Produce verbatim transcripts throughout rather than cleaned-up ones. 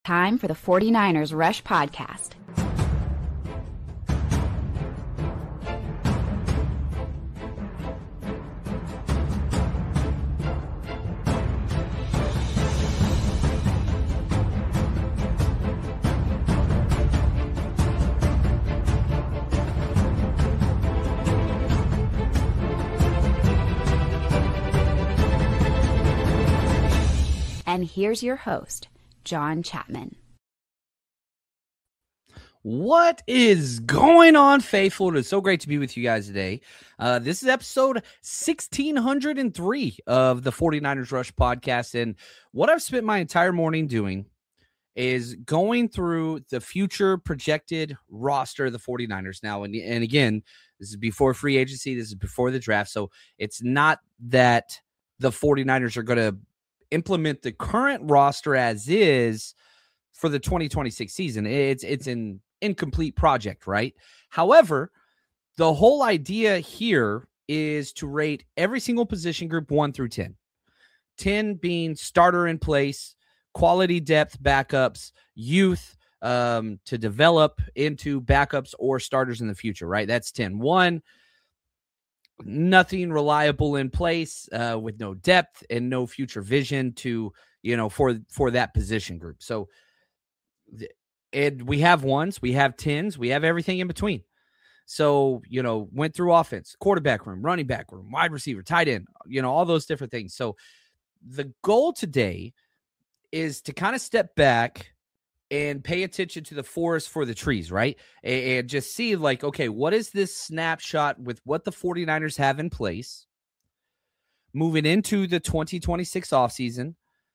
Time for the 49ers Rush Podcast. And here's your host, John Chapman. What is going on, faithful? It is so great to be with you guys today. Uh, this is episode sixteen oh three of the 49ers Rush Podcast. And what I've spent my entire morning doing is going through the future projected roster of the 49ers now. And, and again, this is before free agency. This is before the draft. So it's not that the 49ers are going to implement the current roster as is for the twenty twenty-six season. It's it's an incomplete project, right? However, the whole idea here is to rate every single position group one through ten. ten being starter in place, quality depth backups, youth um, to develop into backups or starters in the future, right? That's ten. one, nothing reliable in place uh, with no depth and no future vision to, you know, for, for that position group. So, and we have ones, we have tens, we have everything in between. So, you know, went through offense, quarterback room, running back room, wide receiver, tight end, you know, all those different things. So the goal today is to kind of step back and pay attention to the forest for the trees, right? And, and just see like, okay, what is this snapshot with what the 49ers have in place moving into the twenty twenty-six offseason?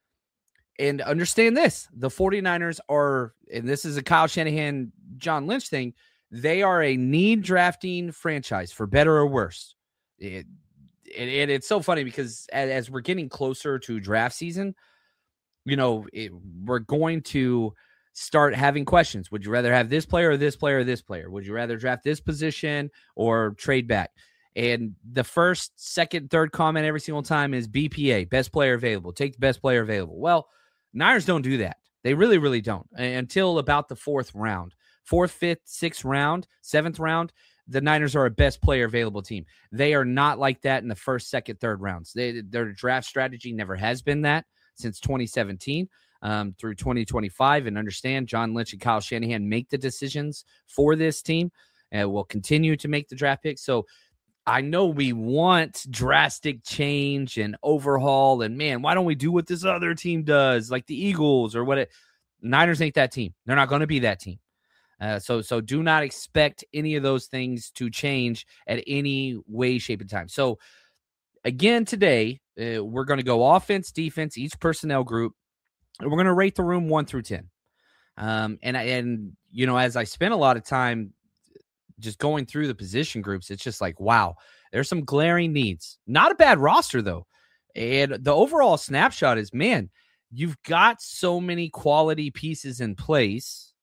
And understand this, the 49ers are, and this is a Kyle Shanahan, John Lynch thing, they are a need drafting franchise for better or worse. It, it, it, it's so funny because as, as we're getting closer to draft season, you know, it, we're going to start having questions. Would you rather have this player or this player or this player? Would you rather draft this position or trade back? And the first, second, third comment every single time is B P A, best player available. Take the best player available. Well, Niners don't do that. They really, really don't until about the fourth round. Fourth, fifth, sixth round, seventh round, the Niners are a best player available team. They are not like that in the first, second, third rounds. They, their draft strategy never has been that since twenty seventeen um, through twenty twenty-five. And understand, John Lynch and Kyle Shanahan make the decisions for this team and will continue to make the draft picks. So I know we want drastic change and overhaul, and man, why don't we do what this other team does, like the Eagles or what it? Niners ain't that team. They're not going to be that team. Uh, so, so do not expect any of those things to change at any way, shape, and time. So, again, today uh, we're going to go offense, defense, each personnel group, and we're going to rate the room one through ten. Um, and and you know, as I spent a lot of time just going through the position groups, it's just like, wow, there's some glaring needs. Not a bad roster, though. And the overall snapshot is, man, you've got so many quality pieces in place.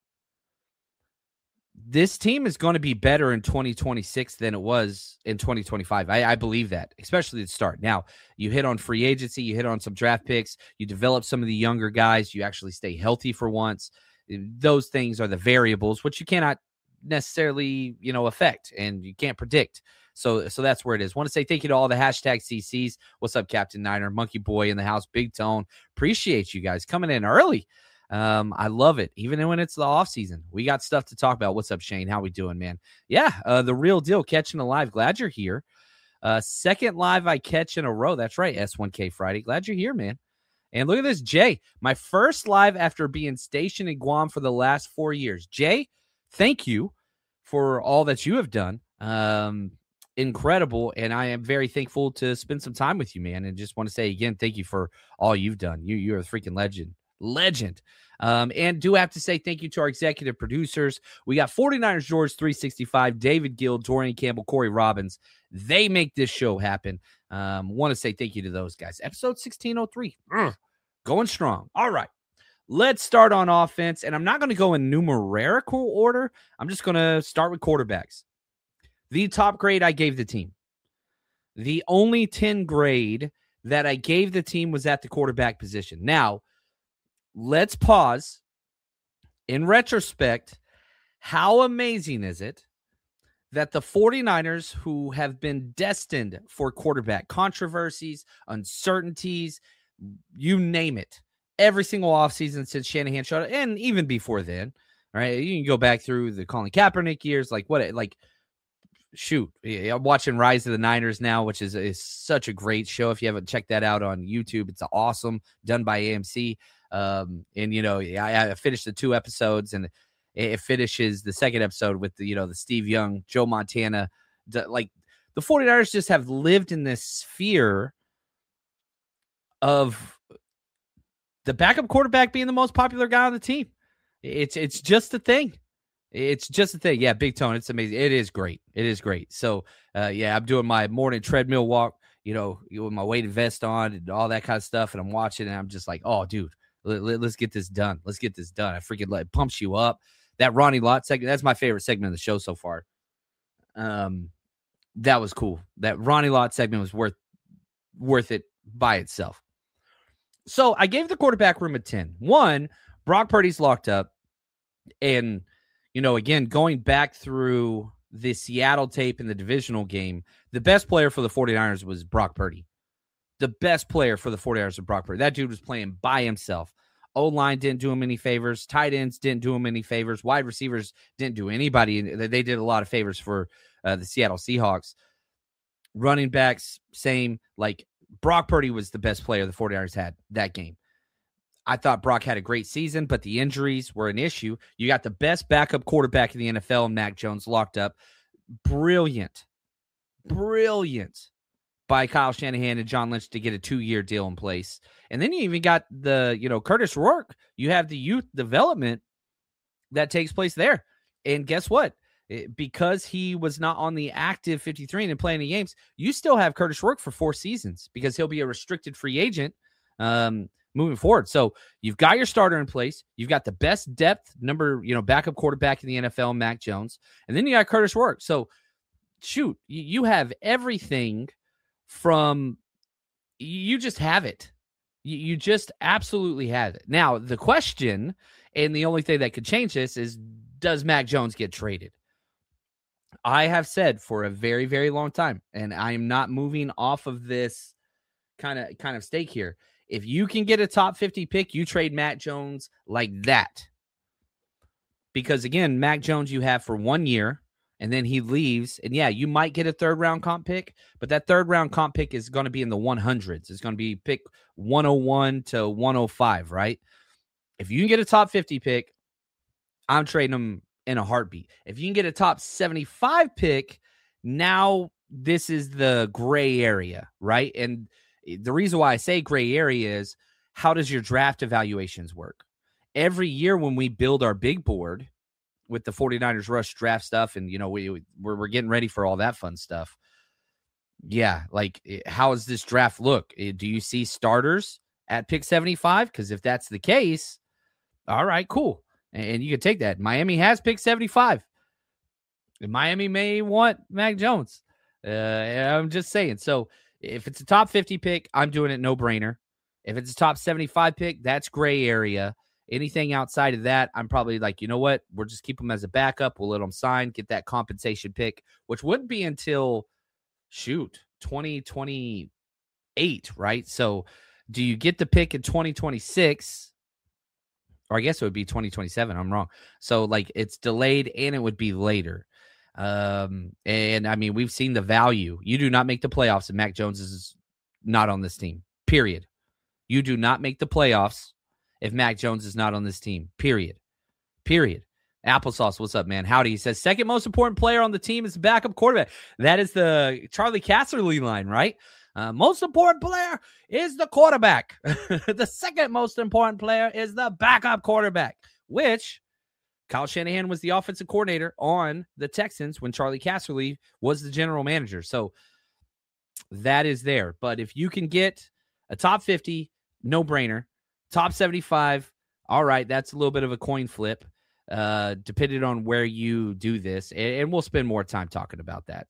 This team is going to be better in twenty twenty-six than it was in twenty twenty-five. I, I believe that, especially at the start. Now, you hit on free agency, you hit on some draft picks, you develop some of the younger guys, you actually stay healthy for once. Those things are the variables, which you cannot necessarily, you know, affect and you can't predict. So, so that's where it is. Want to say thank you to all the hashtag C Cs. What's up, Captain Niner, Monkey Boy in the house, Big Tone. Appreciate you guys coming in early. Um, I love it. Even when it's the off season, we got stuff to talk about. What's up, Shane? How we doing, man? Yeah. Uh, the real deal, catching a live. Glad you're here. Uh, second live I catch in a row. That's right. S one K Friday. Glad you're here, man. And look at this, Jay, my first live after being stationed in Guam for the last four years. Jay, thank you for all that you have done. Um, incredible. And I am very thankful to spend some time with you, man. And just want to say again, thank you for all you've done. You, you're a freaking legend. Legend. Um, and do have to say thank you to our executive producers. We got 49ers George three sixty-five, David Gill, Dorian Campbell, Corey Robbins. They make this show happen. Um, want to say thank you to those guys. Episode sixteen oh three. Ugh, going strong. All right. Let's start on offense, and I'm not going to go in numerical order. I'm just going to start with quarterbacks. The top grade I gave the team. The only ten grade that I gave the team was at the quarterback position. Now, let's pause in retrospect, how amazing is it that the 49ers, who have been destined for quarterback controversies, uncertainties, you name it, every single offseason since Shanahan showed up, and even before then, right? You can go back through the Colin Kaepernick years, like what, like, shoot, I'm watching Rise of the Niners now, which is, is such a great show. If you haven't checked that out on YouTube, it's awesome, done by A M C. Um, and, you know, I, I finished the two episodes, and it finishes the second episode with the, you know, the Steve Young, Joe Montana. Like, the 49ers just have lived in this sphere of the backup quarterback being the most popular guy on the team. It's it's just a thing. It's just a thing. Yeah, Big Tone, it's amazing. It is great. It is great. So, uh, yeah, I'm doing my morning treadmill walk, you know, with my weighted vest on and all that kind of stuff, and I'm watching, and I'm just like, oh, dude, let, let, let's get this done. Let's get this done. I freaking like, it pumps you up. That Ronnie Lott segment, that's my favorite segment of the show so far. Um, that was cool. That Ronnie Lott segment was worth worth it by itself. So I gave the quarterback room a ten. One, Brock Purdy's locked up. And, you know, again, going back through the Seattle tape in the divisional game, the best player for the 49ers was Brock Purdy. The best player for the 49ers was Brock Purdy. That dude was playing by himself. O-line didn't do him any favors. Tight ends didn't do him any favors. Wide receivers didn't do anybody. They did a lot of favors for uh, the Seattle Seahawks. Running backs, same. Like, Brock Purdy was the best player the 49ers had that game. I thought Brock had a great season, but the injuries were an issue. You got the best backup quarterback in the N F L, Mac Jones, locked up. Brilliant. Brilliant by Kyle Shanahan and John Lynch to get a two-year deal in place. And then you even got the, you know, Curtis Rourke. You have the youth development that takes place there. And guess what? It, because he was not on the active fifty-three and playing the games, you still have Curtis Rourke for four seasons because he'll be a restricted free agent um, moving forward. So you've got your starter in place. You've got the best depth number, you know, backup quarterback in the N F L, Mac Jones. And then you got Curtis Rourke. So shoot, you, you have everything from, you just have it. You, you just absolutely have it. Now, the question, and the only thing that could change this is, does Mac Jones get traded? I have said for a very, very long time, and I am not moving off of this kind of kind of stake here. If you can get a top fifty pick, you trade Mac Jones like that. Because, again, Mac Jones you have for one year, and then he leaves. And, yeah, you might get a third-round comp pick, but that third-round comp pick is going to be in the hundreds. It's going to be pick one oh one to one oh five, right? If you can get a top fifty pick, I'm trading him in a heartbeat. If you can get a top seventy-five pick, now this is the gray area, right? And the reason why I say gray area is, how does your draft evaluations work? Every year when we build our big board with the 49ers Rush draft stuff, and, you know, we, we're, we're getting ready for all that fun stuff. Yeah, like, how does this draft look? Do you see starters at pick seventy-five? Because if that's the case, all right, cool. And you can take that. Miami has picked seventy-five. And Miami may want Mac Jones. Uh, I'm just saying. So if it's a top fifty pick, I'm doing it no brainer. If it's a top seventy-five pick, that's gray area. Anything outside of that, I'm probably like, you know what? We'll just keep him as a backup. We'll let him sign, get that compensation pick, which wouldn't be until, shoot, twenty twenty-eight, right? So do you get the pick in twenty twenty-six? Or I guess it would be twenty twenty-seven. I'm wrong. So, like, it's delayed and it would be later. Um, and, I mean, we've seen the value. You do not make the playoffs and Mac Jones is not on this team, period. You do not make the playoffs if Mac Jones is not on this team, period. Period. Applesauce, what's up, man? Howdy. He says, second most important player on the team is the backup quarterback. That is the Charlie Casserly line, right? Uh, most important player is the quarterback. The second most important player is the backup quarterback, which Kyle Shanahan was the offensive coordinator on the Texans when Charlie Casserly was the general manager. So that is there. But if you can get a top fifty, no brainer, top seventy-five, all right, that's a little bit of a coin flip, uh, depending on where you do this. And, and we'll spend more time talking about that.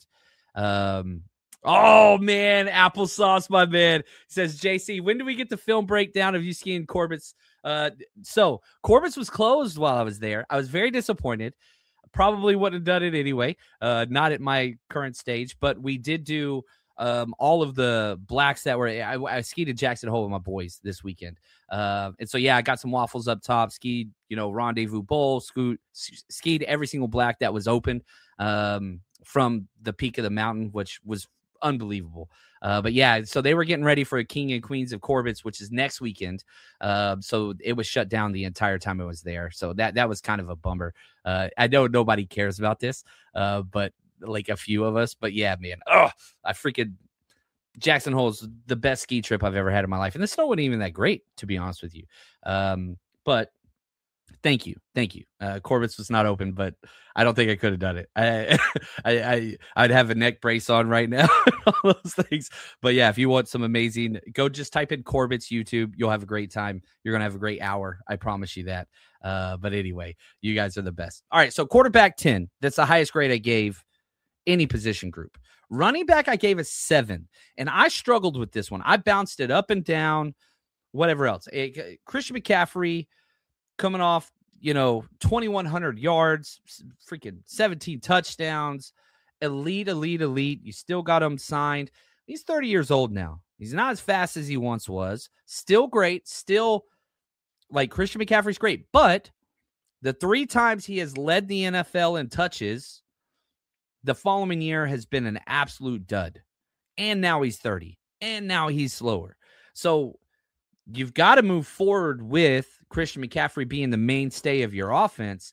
Um, Oh, man, applesauce, my man. Says, J C, when do we get the film breakdown of you skiing Corbett's Uh, so Corbett's was closed while I was there. I was very disappointed. Probably wouldn't have done it anyway. Uh, not at my current stage, but we did do um, all of the blacks that were. I, I skied at Jackson Hole with my boys this weekend, uh, and so yeah, I got some waffles up top. Skied, you know, Rendezvous Bowl. Scoot, skied every single black that was open um, from the peak of the mountain, which was unbelievable. Uh, but yeah, so they were getting ready for a King and Queens of Corbett's, which is next weekend. Uh, so it was shut down the entire time I was there. So that that was kind of a bummer. Uh, I know nobody cares about this, uh, but like a few of us. But yeah, man, oh, I freaking Jackson Hole's the best ski trip I've ever had in my life, and the snow wasn't even that great, to be honest with you. Um, but Thank you. Thank you. Uh, Corbett's was not open, but I don't think I could have done it. I, I, I, I'd have a neck brace on right now, all those things. But yeah, if you want some amazing, go just type in Corbett's YouTube. You'll have a great time. You're going to have a great hour. I promise you that. Uh, but anyway, you guys are the best. All right. So quarterback ten, that's the highest grade I gave any position group. Running back, I gave a seven, and I struggled with this one. I bounced it up and down, whatever else. It, Christian McCaffrey, coming off, you know, twenty-one hundred yards, freaking seventeen touchdowns, elite, elite, elite. You still got him signed. He's thirty years old now. He's not as fast as he once was. Still great. Still, like, Christian McCaffrey's great. But the three times he has led the N F L in touches, the following year has been an absolute dud. And now he's thirty. And now he's slower. So you've got to move forward with Christian McCaffrey being the mainstay of your offense,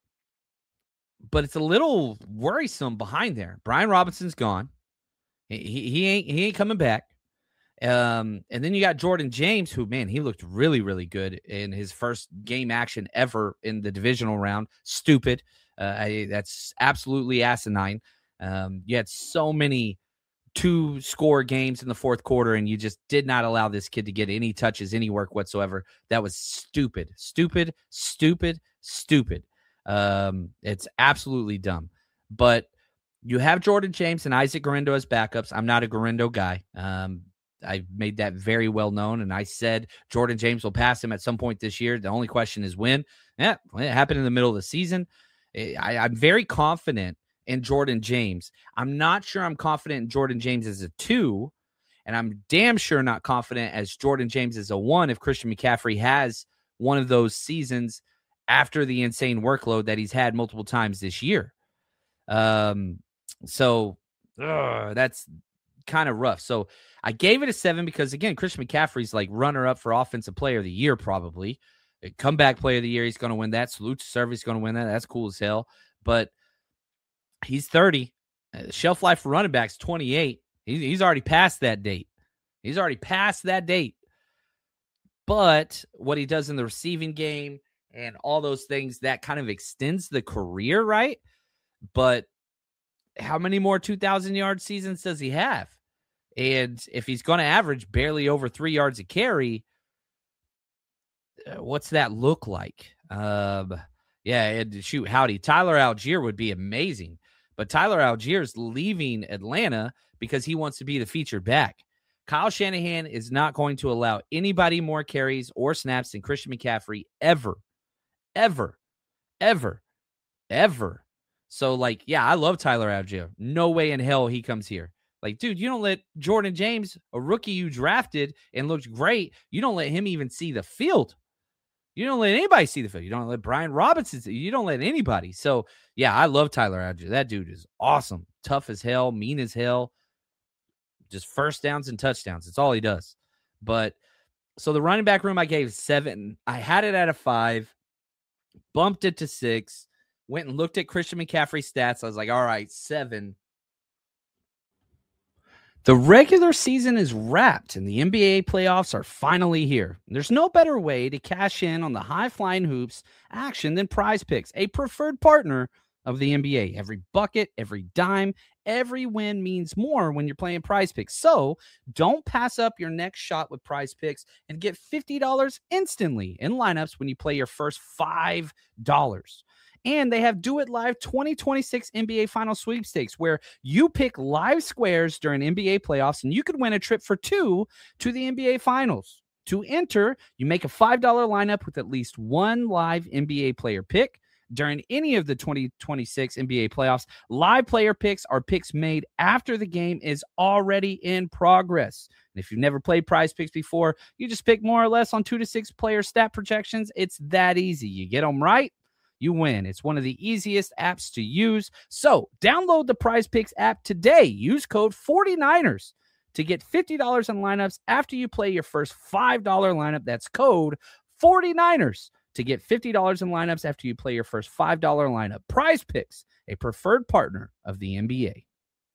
but it's a little worrisome behind there. Brian Robinson's gone. He, he, he ain't he ain't coming back. Um, and then you got Jordan James, who, man, he looked really, really good in his first game action ever in the divisional round. Stupid. Uh, I, that's absolutely asinine. Um, you had so many two score games in the fourth quarter, and you just did not allow this kid to get any touches, any work whatsoever. That was stupid, stupid, stupid, stupid. Um, it's absolutely dumb. But you have Jordan James and Isaac Guerendo as backups. I'm not a Guerendo guy. Um, I made that very well known, and I said Jordan James will pass him at some point this year. The only question is when. Yeah, it happened in the middle of the season. I, I'm very confident in Jordan James. I'm not sure I'm confident in Jordan James as a two, and I'm damn sure not confident as Jordan James as a one if Christian McCaffrey has one of those seasons after the insane workload that he's had multiple times this year. Um, so ugh, that's kind of rough. So I gave it a seven because, again, Christian McCaffrey's like runner-up for Offensive Player of the Year probably. A comeback Player of the Year, he's going to win that. Salute to Service, going to win that. That's cool as hell. But he's thirty. Uh, shelf life for running backs, twenty-eight. He's, he's already past that date. He's already past that date. But what he does in the receiving game and all those things, that kind of extends the career, right? But how many more two thousand yard seasons does he have? And if he's going to average barely over three yards a carry, uh, what's that look like? Um, yeah, and shoot, howdy. Tyler Algier would be amazing. But Tyler Algier's leaving Atlanta because he wants to be the featured back. Kyle Shanahan is not going to allow anybody more carries or snaps than Christian McCaffrey ever, ever, ever, ever. So, like, yeah, I love Tyler Algier. No way in hell he comes here. Like, dude, you don't let Jordan James, a rookie you drafted and looked great, you don't let him even see the field. You don't let anybody see the field. You don't let Brian Robinson see. You don't let anybody. So, yeah, I love Tyler Algier. That dude is awesome. Tough as hell, mean as hell. Just first downs and touchdowns. That's all he does. But, so the running back room I gave seven. I had it at a five. Bumped it to six. Went and looked at Christian McCaffrey's stats. I was like, all right, seven. The regular season is wrapped, and the N B A playoffs are finally here. There's no better way to cash in on the high-flying hoops action than Prize Picks, a preferred partner of the N B A. Every bucket, every dime, every win means more when you're playing Prize Picks. So don't pass up your next shot with Prize Picks and get fifty dollars instantly in lineups when you play your first five dollars. And they have Do It Live twenty twenty-six N B A Final Sweepstakes, where you pick live squares during N B A playoffs, and you could win a trip for two to the N B A Finals. To enter, you make a five dollars lineup with at least one live N B A player pick. During any of the twenty twenty-six N B A playoffs, live player picks are picks made after the game is already in progress. And if you've never played Prize Picks before, you just pick more or less on two to six player stat projections. It's that easy. You get them right, you win. It's one of the easiest apps to use. So download the Prize Picks app today. Use code forty-niners to get fifty dollars on lineups after you play your first five dollars lineup. That's code forty-niners to get fifty dollars in lineups after you play your first five dollars lineup. Prize Picks, a preferred partner of the N B A.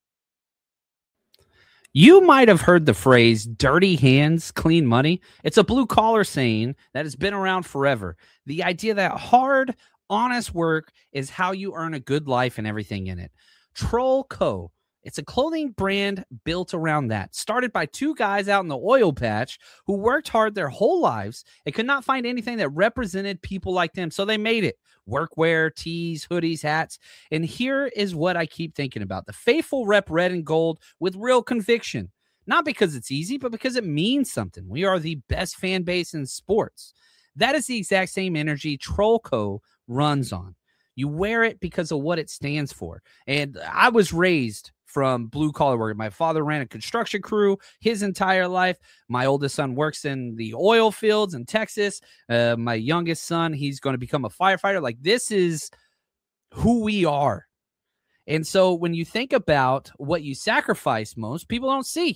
You might have heard the phrase dirty hands, clean money. It's a blue collar saying that has been around forever. The idea that hard, honest work is how you earn a good life and everything in it. Troll Co. It's a clothing brand built around that, started by two guys out in the oil patch who worked hard their whole lives and could not find anything that represented people like them. So they made it. Workwear, tees, hoodies, hats. And here is what I keep thinking about. The faithful rep red and gold with real conviction. Not because it's easy, but because it means something. We are the best fan base in sports. That is the exact same energy Troll Co. runs on. You wear it because of what it stands for. And I was raised from blue collar work. My father ran a construction crew his entire life. My oldest son works in the oil fields in Texas. Uh, my youngest son, he's going to become a firefighter. Like, this is who we are. And so when you think about what you sacrifice most, people don't see.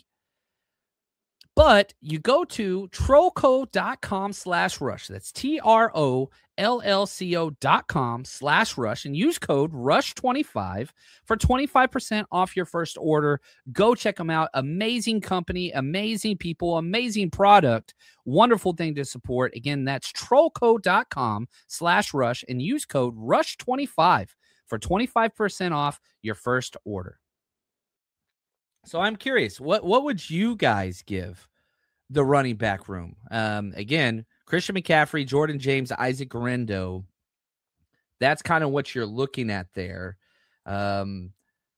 But you go to trollco.com slash rush. That's T R O L L C O dot com slash rush and use code rush twenty-five for twenty-five percent off your first order. Go check them out. Amazing company, amazing people, amazing product. Wonderful thing to support. Again, that's trollco.com slash rush and use code rush twenty-five for twenty-five percent off your first order. So I'm curious, what what would you guys give the running back room? Um, again, Christian McCaffrey, Jordan James, Isaac Guerendo. That's kind of what you're looking at there. Um,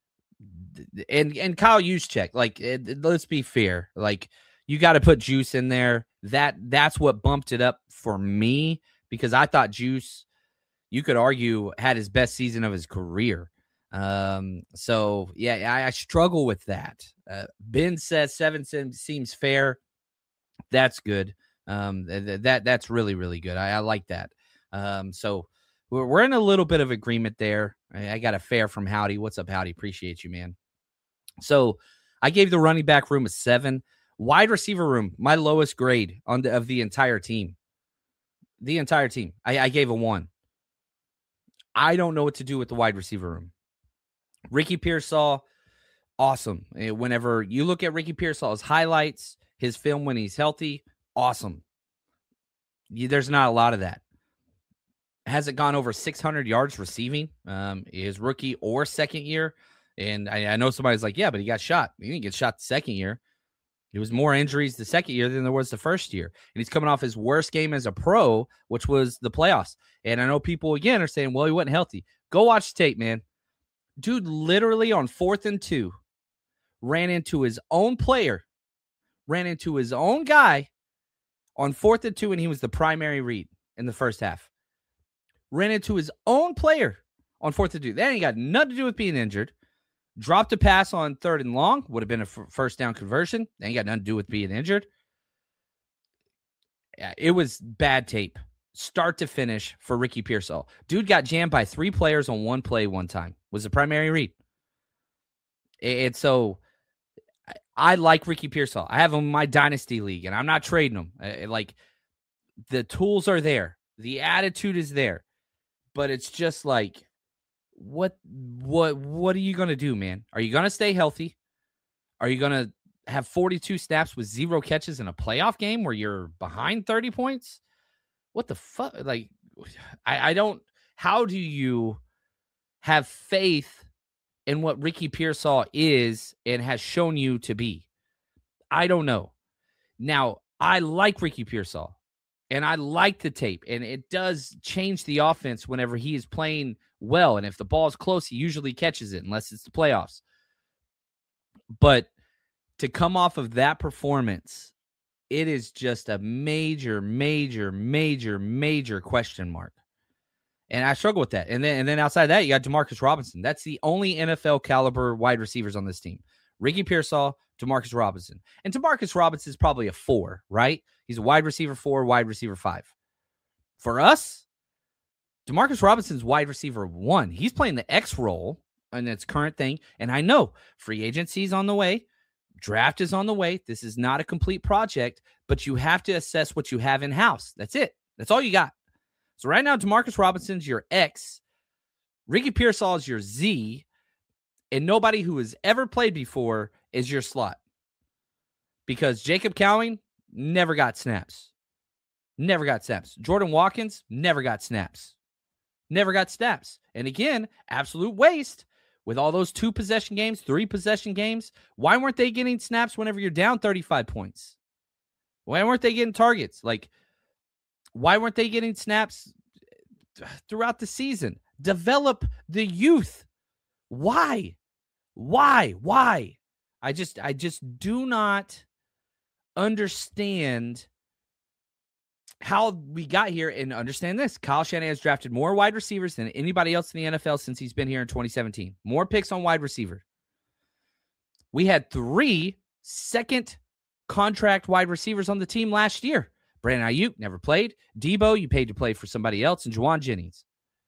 and and Kyle Juszczyk, like, it, let's be fair. Like, you got to put Juice in there. That that's what bumped it up for me, because I thought Juice, you could argue, had his best season of his career. Um, so yeah, I, I struggle with that. Uh, Ben says seven seems fair. That's good. Um, th- that that's really, really good. I, I like that. Um, so we're, we're in a little bit of agreement there. I, I got a fair from Howdy. What's up, Howdy? Appreciate you, man. So I gave the running back room a seven. Wide receiver room, my lowest grade on the, of the entire team. The entire team. I, I gave a one. I don't know what to do with the wide receiver room. Ricky Pearsall, awesome. Whenever you look at Ricky Pearsall's highlights, his film when he's healthy, awesome. There's not a lot of that. Hasn't gone over six hundred yards receiving, um, his rookie or second year. And I, I know somebody's like, yeah, but he got shot. He didn't get shot the second year. It was more injuries the second year than there was the first year. And he's coming off his worst game as a pro, which was the playoffs. And I know people, again, are saying, well, he wasn't healthy. Go watch the tape, man. Dude literally on fourth and two ran into his own player, ran into his own guy on fourth and two, and he was the primary read in the first half. Ran into his own player on fourth and two. That ain't got nothing to do with being injured. Dropped a pass on third and long. Would have been a f- first down conversion. That ain't got nothing to do with being injured. Yeah, it was bad tape. Start to finish for Ricky Pearsall. Dude got jammed by three players on one play one time. Was the primary read. And so I like Ricky Pearsall. I have him in my dynasty league, and I'm not trading him. I, like, the tools are there. The attitude is there. But it's just like, what what what are you going to do, man? Are you going to stay healthy? Are you going to have forty-two snaps with zero catches in a playoff game where you're behind thirty points? What the fuck? Like, I, I don't, how do you have faith in what Ricky Pearsall is and has shown you to be? I don't know. Now, I like Ricky Pearsall, and I like the tape, and it does change the offense whenever he is playing well. And if the ball's close, he usually catches it, unless it's the playoffs. But to come off of that performance it is just a major, major, major, major question mark. And I struggle with that. And then and then outside of that, you got Demarcus Robinson. That's the only N F L caliber wide receivers on this team. Ricky Pearsall, Demarcus Robinson. And Demarcus Robinson is probably a four, right? He's a wide receiver four, wide receiver five. For us, Demarcus Robinson's wide receiver one. He's playing the X role in its current thing. And I know free agency is on the way. Draft is on the way. This is not a complete project, but you have to assess what you have in-house. That's it. That's all you got. So right now, Demarcus Robinson's your X, Ricky Pearsall is your Z, and nobody who has ever played before is your slot. Because Jacob Cowing never got snaps. Never got snaps. Jordan Watkins never got snaps. Never got snaps. And again, absolute waste with all those two possession games, three possession games. Why weren't they getting snaps whenever you're down thirty-five points? Why weren't they getting targets? Like, why weren't they getting snaps throughout the season? Develop the youth. Why? Why? Why? I just, I just do not understand how we got here. And understand this. Kyle Shanahan has drafted more wide receivers than anybody else in the N F L since he's been here in twenty seventeen. More picks on wide receiver. We had three second contract wide receivers on the team last year. Brandon Ayuk never played. Debo, you paid to play for somebody else, and Juwan Jennings.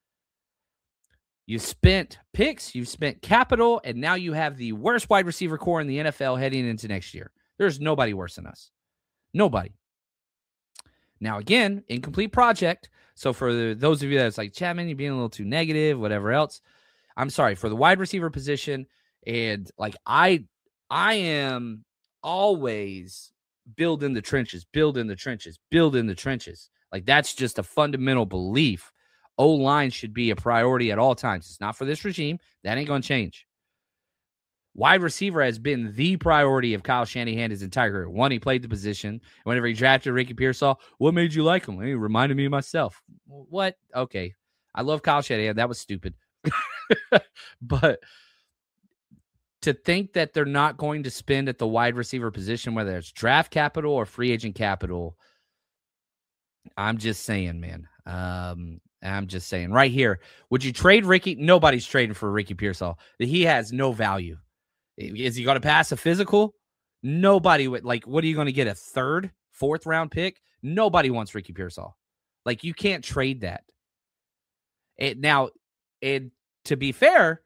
You spent picks, you've spent capital, and now you have the worst wide receiver core in the N F L heading into next year. There's nobody worse than us. Nobody. Now, again, incomplete project. So for the, those of you that's like, Chapman, you're being a little too negative, whatever else. I'm sorry. For the wide receiver position, and like I, I am always build in the trenches, build in the trenches, build in the trenches. Like that's just a fundamental belief. O-line should be a priority at all times. It's not for this regime. That ain't going to change. Wide receiver has been the priority of Kyle Shanahan his entire career. One, he played the position. Whenever he drafted Ricky Pearsall, what made you like him? He reminded me of myself. What? Okay. I love Kyle Shanahan. That was stupid. But to think that they're not going to spend at the wide receiver position, whether it's draft capital or free agent capital, I'm just saying, man. Um, I'm just saying right here. Would you trade Ricky? Nobody's trading for Ricky Pearsall. He has no value. Is he going to pass a physical? Nobody would. Like, what are you going to get? A third, fourth round pick? Nobody wants Ricky Pearsall. Like, you can't trade that. It, now, and to be fair,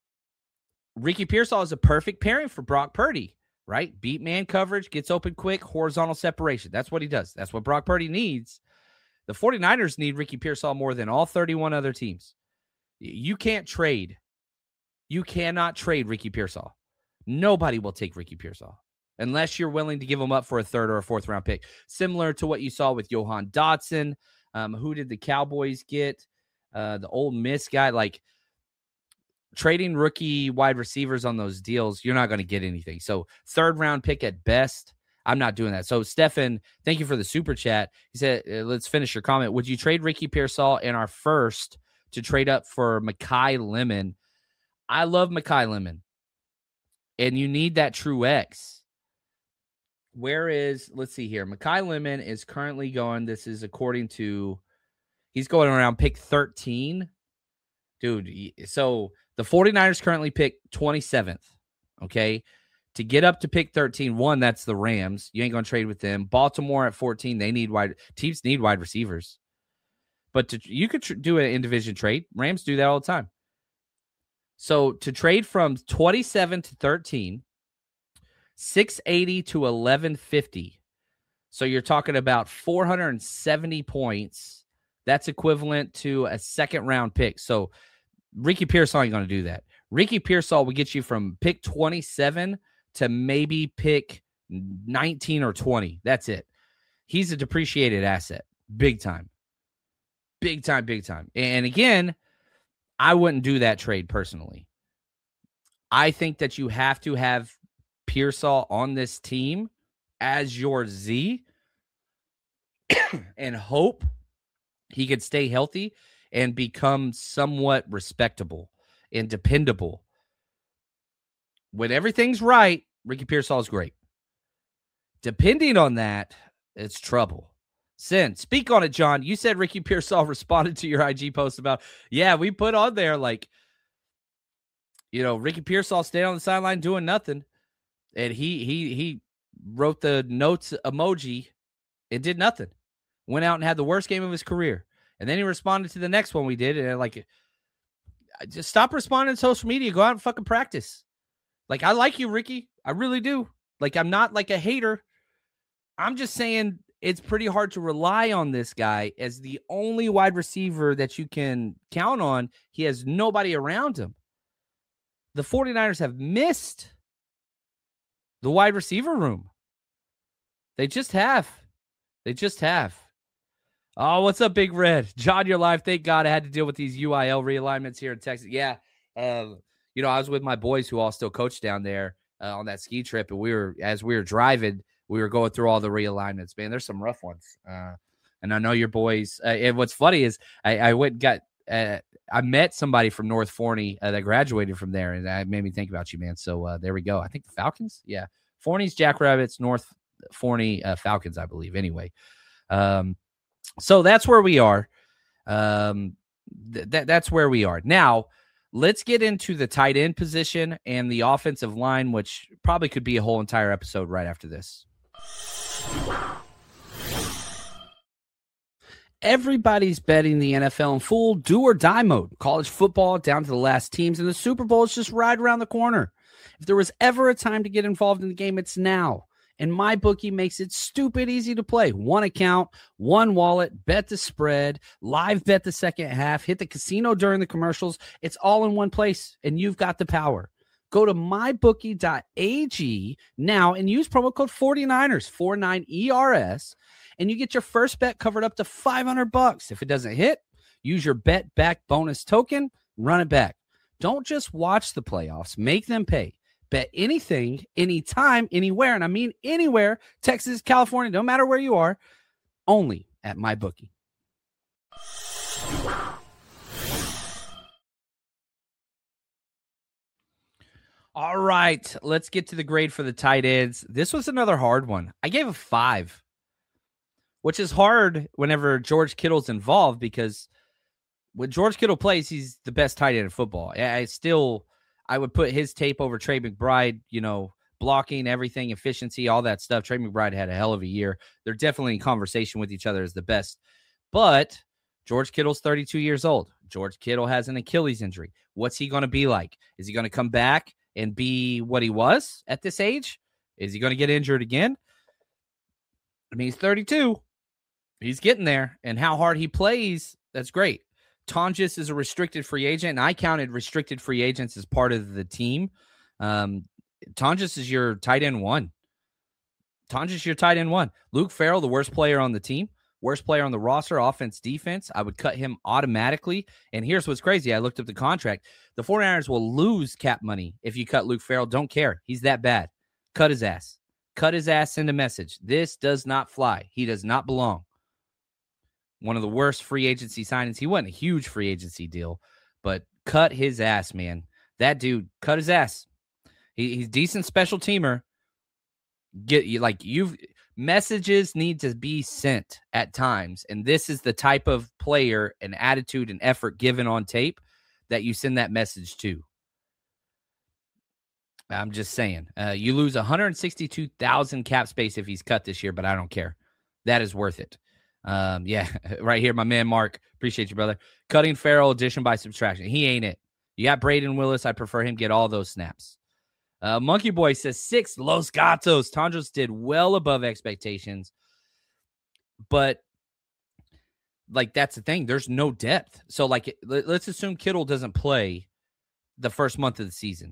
Ricky Pearsall is a perfect pairing for Brock Purdy, right? Beat man coverage, gets open quick, horizontal separation. That's what he does. That's what Brock Purdy needs. The 49ers need Ricky Pearsall more than all thirty-one other teams. You can't trade. You cannot trade Ricky Pearsall. Nobody will take Ricky Pearsall unless you're willing to give him up for a third or a fourth round pick. Similar to what you saw with Johan Dotson. Um, who did the Cowboys get? Uh, the Ole Miss guy. Like, trading rookie wide receivers on those deals, you're not going to get anything. So third round pick at best. I'm not doing that. So, Stefan, thank you for the super chat. He said, uh, let's finish your comment. Would you trade Ricky Pearsall in our first to trade up for Mekhi Lemon? I love Mekhi Lemon. And you need that true X. Where is, let's see here. Mekhi Lemon is currently going, this is according to, he's going around pick thirteen. Dude, so the 49ers currently pick twenty-seventh, okay? To get up to pick thirteen, one, that's the Rams. You ain't going to trade with them. Baltimore at fourteen, they need wide, teams need wide receivers. But to, you could tr- do an in-division trade. Rams do that all the time. So to trade from twenty-seven to thirteen, six eighty to eleven fifty. So you're talking about four hundred seventy points. That's equivalent to a second round pick. So Ricky Pearsall ain't going to do that. Ricky Pearsall will get you from pick twenty-seven to maybe pick nineteen or twenty. That's it. He's a depreciated asset. Big time. Big time, big time. And again, I wouldn't do that trade personally. I think that you have to have Pearsall on this team as your Z and hope he could stay healthy and become somewhat respectable and dependable. When everything's right, Ricky Pearsall is great. depending on that, it's trouble. Sin, speak on it, John. You said Ricky Pearsall responded to your I G post about, yeah, we put on there like, you know, Ricky Pearsall stayed on the sideline doing nothing. And he he he wrote the notes emoji. It did nothing. Went out and had the worst game of his career. And then he responded to the next one we did. And like, just stop responding to social media. Go out and fucking practice. Like, I like you, Ricky. I really do. Like, I'm not like a hater. I'm just saying it's pretty hard to rely on this guy as the only wide receiver that you can count on. He has nobody around him. The 49ers have missed the wide receiver room. They just have. They just have. Oh, what's up, Big Red? John, you're live. Thank God I had to deal with these U I L realignments here in Texas. Yeah. Uh, you know, I was with my boys who all still coach down there uh, on that ski trip. And we were, as we were driving, we were going through all the realignments. Man, there's some rough ones. Uh, and I know your boys. Uh, and what's funny is I, I went and got, uh, I met somebody from North Forney uh, that graduated from there. And that made me think about you, man. So uh, there we go. I think the Falcons. Yeah. Forney's Jackrabbits, North Forney uh, Falcons, I believe. Anyway. Um, So that's where we are. Um, th- th- that's where we are. Now, let's get into the tight end position and the offensive line, which probably could be a whole entire episode right after this. Everybody's betting the N F L in full do or die mode. College football down to the last teams, and the Super Bowl is just right around the corner. If there was ever a time to get involved in the game, it's now. And MyBookie makes it stupid easy to play. One account, one wallet, bet the spread, live bet the second half, hit the casino during the commercials. It's all in one place, and you've got the power. Go to my bookie dot a g now and use promo code forty-niners, forty-nine E R S, and you get your first bet covered up to five hundred bucks. If it doesn't hit, use your bet back bonus token, run it back. Don't just watch the playoffs, make them pay. Bet anything, anytime, anywhere, and I mean anywhere, Texas, California, no matter where you are, only at MyBookie. All right, let's get to the grade for the tight ends. This was another hard one. I gave a five, which is hard whenever George Kittle's involved because when George Kittle plays, he's the best tight end in football. I still... I would put his tape over Trey McBride, you know, blocking, everything, efficiency, all that stuff. Trey McBride had a hell of a year. They're definitely in conversation with each other as the best. But George Kittle's thirty-two years old. George Kittle has an Achilles injury. What's he going to be like? Is he going to come back and be what he was at this age? Is he going to get injured again? I mean, he's thirty-two. He's getting there. And how hard he plays, that's great. Tonjes is a restricted free agent, and I counted restricted free agents as part of the team. Um, Tonjes is your tight end one. Tonjes is your tight end one. Luke Farrell, the worst player on the team, worst player on the roster, offense, defense. I would cut him automatically. And here's what's crazy. I looked up the contract. The 49ers will lose cap money if you cut Luke Farrell. Don't care. He's that bad. Cut his ass. Cut his ass, send a message. This does not fly. He does not belong. One of the worst free agency signings. He wasn't a huge free agency deal, but cut his ass, man. That dude, cut his ass. He, he's decent special teamer. Get you like you've messages need to be sent at times, and this is the type of player and attitude and effort given on tape that you send that message to. I'm just saying, uh, you lose one hundred sixty-two thousand cap space if he's cut this year, but I don't care. That is worth it. Um, yeah, right here, my man Mark. Appreciate you, brother. Cutting Farrell, addition by subtraction. He ain't it. You got Braden Willis. I prefer him get all those snaps. Uh, Monkey Boy says six Los Gatos. Tonjes did well above expectations, but like that's the thing. There's no depth. So like, let's assume Kittle doesn't play the first month of the season.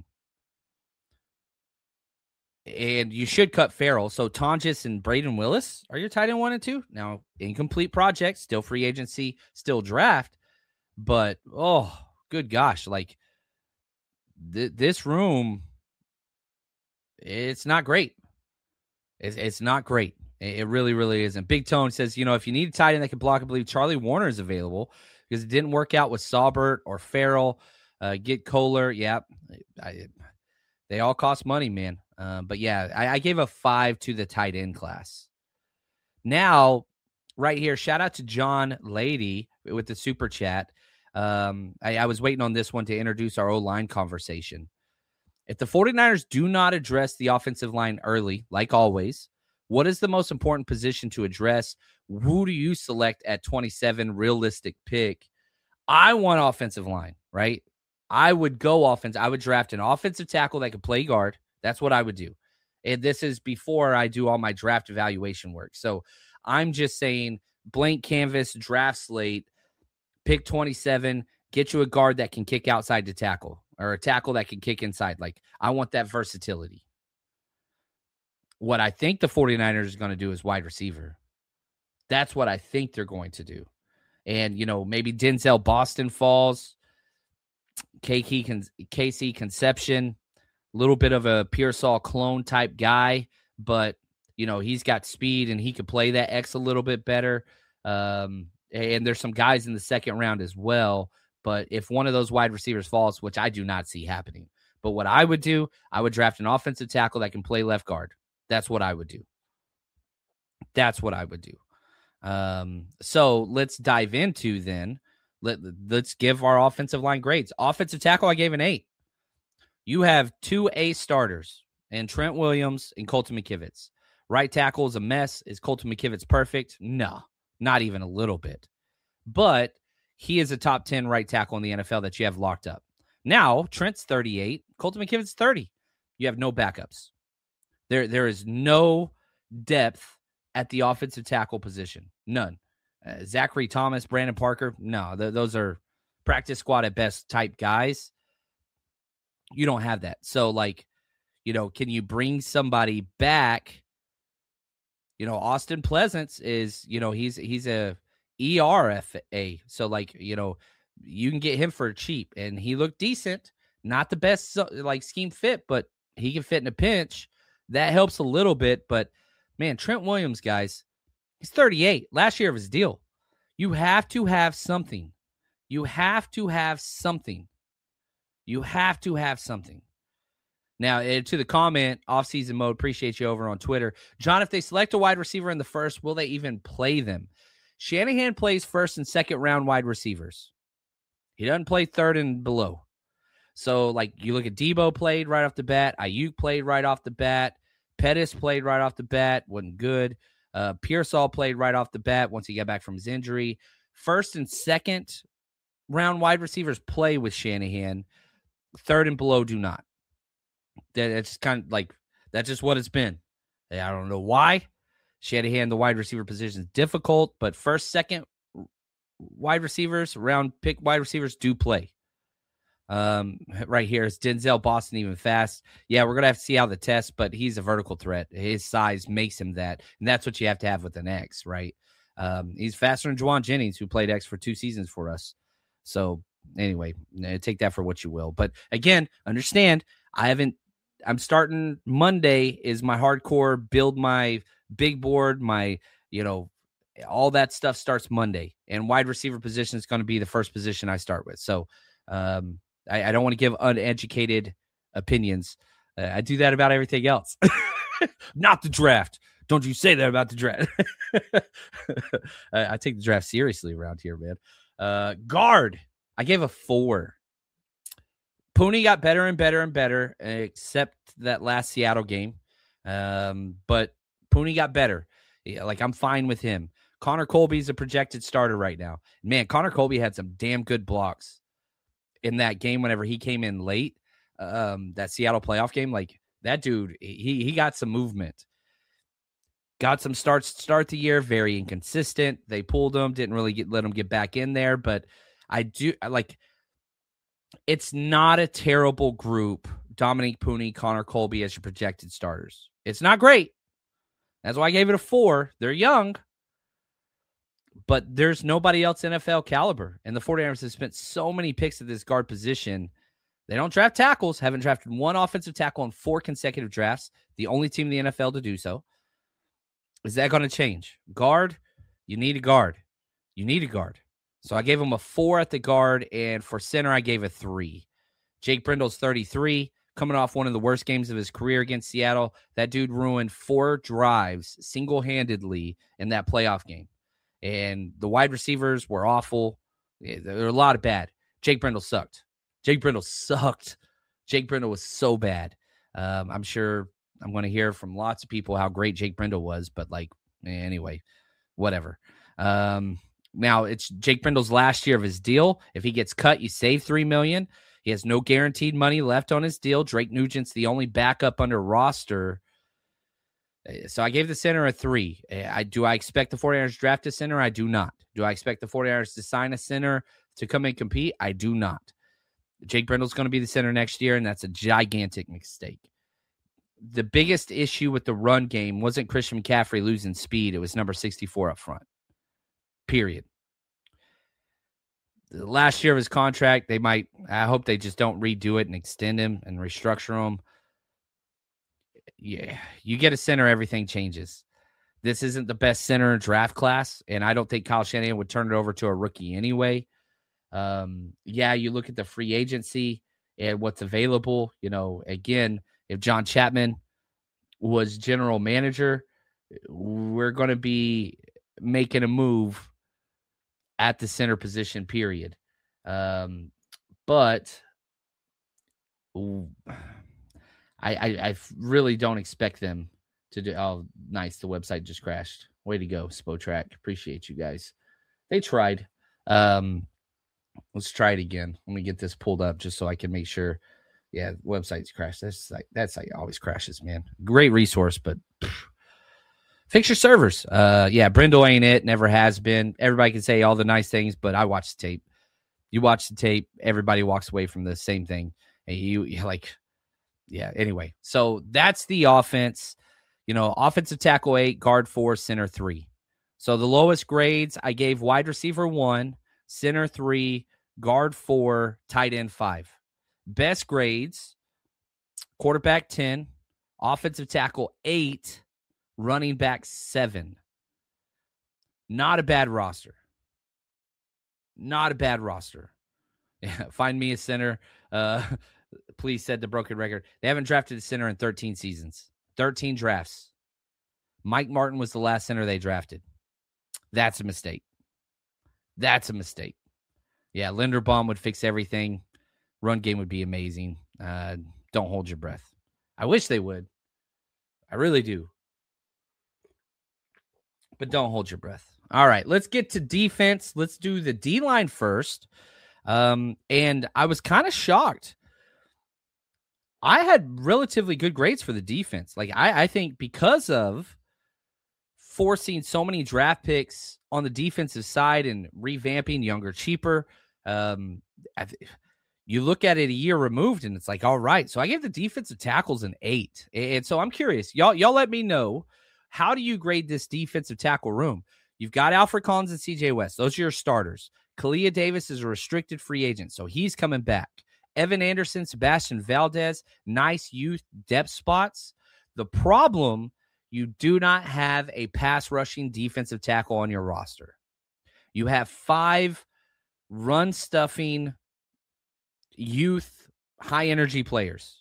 And you should cut Farrell. So Tonjes and Braden Willis are your tight end one and two. Now, incomplete project, still free agency, still draft. But, oh, good gosh. Like, th- this room, it's not great. It's, it's not great. It, it really, really isn't. Big Tone says, you know, if you need a tight end that can block, I believe Charlie Warner is available because it didn't work out with Saubert or Farrell. Uh, get Kohler. Yeah. I, they all cost money, man. Uh, but yeah, I, I gave a five to the tight end class. Now, right here, shout out to John Lady with the super chat. Um, I, I was waiting on this one to introduce our O-line conversation. If the 49ers do not address the offensive line early, like always, what is the most important position to address? Who do you select at twenty-seven, realistic pick? I want offensive line, right? I would go offense. I would draft an offensive tackle that could play guard. That's what I would do. And this is before I do all my draft evaluation work. So I'm just saying blank canvas, draft slate, pick twenty-seven, get you a guard that can kick outside to tackle or a tackle that can kick inside. Like, I want that versatility. What I think the 49ers are going to do is wide receiver. That's what I think they're going to do. And, you know, maybe Denzel Boston falls, K C Conception, a little bit of a Pearsall clone type guy, but, you know, he's got speed and he could play that X a little bit better. Um, and there's some guys in the second round as well. But if one of those wide receivers falls, which I do not see happening, but what I would do, I would draft an offensive tackle that can play left guard. That's what I would do. That's what I would do. Um, so let's dive into then. Let, let's give our offensive line grades. Offensive tackle, I gave an eight. You have two A starters and Trent Williams and Colton McKivitz. Right tackle is a mess. Is Colton McKivitz perfect? No, not even a little bit. But he is a top ten right tackle in the N F L that you have locked up. Now, Trent's thirty-eight. Colton McKivitz thirty. You have no backups. There, there is no depth at the offensive tackle position. None. Uh, Zachary Thomas, Brandon Parker, no, th- those are practice squad at best type guys. You don't have that. So, like, you know, can you bring somebody back? You know, Austin Pleasance is, you know, he's he's a E R F A. So, like, you know, you can get him for cheap. And he looked decent. Not the best, like, scheme fit, but he can fit in a pinch. That helps a little bit. But, man, Trent Williams, guys, he's thirty-eight. Last year of his deal. You have to have something. You have to have something. You have to have something. Now, to the comment, off-season mode, appreciate you over on Twitter. John, if they select a wide receiver in the first, will they even play them? Shanahan plays first and second round wide receivers. He doesn't play third and below. So, like, you look at Debo played right off the bat. Ayuk played right off the bat. Pettis played right off the bat. Wasn't good. Uh, Pearsall played right off the bat once he got back from his injury. First and second round wide receivers play with Shanahan. Third and below do not. That's kind of like, that's just what it's been. I don't know why. Shanahan, the wide receiver position is difficult, but first, second wide receivers, round pick wide receivers do play. Um, right here is Denzel Boston even fast. Yeah, we're going to have to see how the test, but he's a vertical threat. His size makes him that, and that's what you have to have with an X, right? Um, he's faster than Juwan Jennings, who played X for two seasons for us. So anyway, take that for what you will. But again, understand, I haven't, I'm starting Monday is my hardcore build my big board, my, you know, all that stuff starts Monday, and wide receiver position is going to be the first position I start with. So, um, I, I don't want to give uneducated opinions. Uh, I do that about everything else. Not the draft. Don't you say that about the draft. I, I take the draft seriously around here, man. Uh, guard. I gave a four. Pooney got better and better and better, except that last Seattle game. Um, but Pooney got better. Yeah, like, I'm fine with him. Connor Colby's a projected starter right now. Man, Connor Colby had some damn good blocks in that game whenever he came in late, um, that Seattle playoff game. Like, that dude, he he got some movement. Got some starts to start the year, very inconsistent. They pulled him, didn't really get let him get back in there. But I do, like, it's not a terrible group. Dominique Pooney, Connor Colby as your projected starters. It's not great. That's why I gave it a four. They're young. But there's nobody else N F L caliber. And the 49ers have spent so many picks at this guard position. They don't draft tackles. Haven't drafted one offensive tackle in four consecutive drafts. The only team in the N F L to do so. Is that going to change? Guard, you need a guard. You need a guard. So I gave him a four at the guard. And for center, I gave a three. Jake Brindle's thirty-three. coming off one of the worst games of his career against Seattle. That dude ruined four drives single-handedly in that playoff game. And the wide receivers were awful. There were a lot of bad. Jake Brendel sucked. Jake Brendel sucked. Jake Brendel was so bad. Um, I'm sure I'm going to hear from lots of people how great Jake Brendel was, but like, anyway, whatever. Um, now it's Jake Brendel's last year of his deal. If he gets cut, you save three million dollars. He has no guaranteed money left on his deal. Drake Nugent's the only backup under roster. So I gave the center a three. I do I expect the 49ers to draft a center? I do not. Do I expect the 49ers to sign a center to come and compete? I do not. Jake Brendel's going to be the center next year, and that's a gigantic mistake. The biggest issue with the run game wasn't Christian McCaffrey losing speed. It was number sixty-four up front. Period. The last year of his contract, they might, I hope they just don't redo it and extend him and restructure him. Yeah, you get a center, everything changes. This isn't the best center in draft class, and I don't think Kyle Shanahan would turn it over to a rookie anyway. Um, yeah, you look at the free agency and what's available. You know, again, if John Chapman was general manager, we're going to be making a move at the center position, period. Um, but I, I, I really don't expect them to do. Oh, nice. The website just crashed. Way to go, Spotrac. Appreciate you guys. They tried. Um, let's try it again. Let me get this pulled up just so I can make sure. Yeah, website's crashed. That's like that's like always crashes, man. Great resource, but pff, fix your servers. Uh, yeah, Brendel ain't it. Never has been. Everybody can say all the nice things, but I watch the tape. You watch the tape. Everybody walks away from the same thing. And you you're like, yeah. Anyway, so that's the offense. You know, offensive tackle eight, guard four, center three. So the lowest grades I gave wide receiver one, center three, guard four, tight end five. Best grades, quarterback ten, offensive tackle eight, running back seven. Not a bad roster. Not a bad roster. Yeah, find me a center. Uh, please set the broken record. They haven't drafted a center in thirteen seasons. thirteen drafts. Mike Martin was the last center they drafted. That's a mistake. That's a mistake. Yeah, Linderbaum would fix everything. Run game would be amazing. Uh, don't hold your breath. I wish they would. I really do. But don't hold your breath. All right, let's get to defense. Let's do the D-line first. Um, and I was kind of shocked. I had relatively good grades for the defense. Like, I, I think because of forcing so many draft picks on the defensive side and revamping younger, cheaper, um, I th- you look at it a year removed and it's like, all right. So I gave the defensive tackles an eight. And so I'm curious, y'all, y'all let me know, how do you grade this defensive tackle room? You've got Alfred Collins and C J West. Those are your starters. Kalia Davis is a restricted free agent, so he's coming back. Evan Anderson, Sebastian Valdez, nice youth depth spots. The problem, you do not have a pass rushing defensive tackle on your roster. You have five run stuffing youth, high energy players.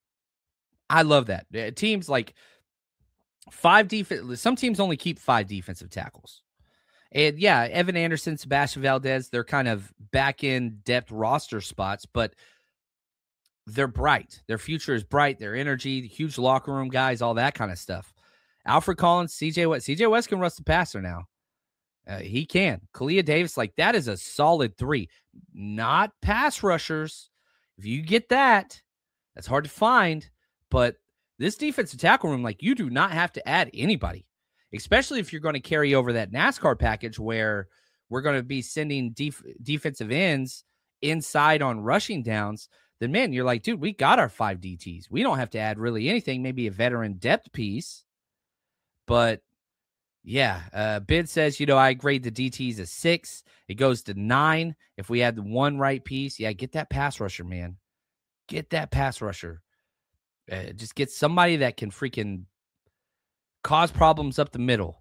I love that. Teams like five defense. Some teams only keep five defensive tackles. And yeah, Evan Anderson, Sebastian Valdez, they're kind of back in depth roster spots, but they're bright. Their future is bright. Their energy, huge locker room guys, all that kind of stuff. Alfred Collins, C J West. C J West can rush the passer now. Uh, he can. Kalia Davis, like that is a solid three. Not pass rushers. If you get that, that's hard to find. But this defensive tackle room, like you do not have to add anybody, especially if you're going to carry over that NASCAR package where we're going to be sending def- defensive ends inside on rushing downs. Then, man, you're like, dude, we got our five D Ts. We don't have to add really anything, maybe a veteran depth piece. But, yeah, uh, Bid says, you know, I grade the D Ts a six. It goes to nine if we had the one right piece. Yeah, get that pass rusher, man. Get that pass rusher. Uh, just get somebody that can freaking cause problems up the middle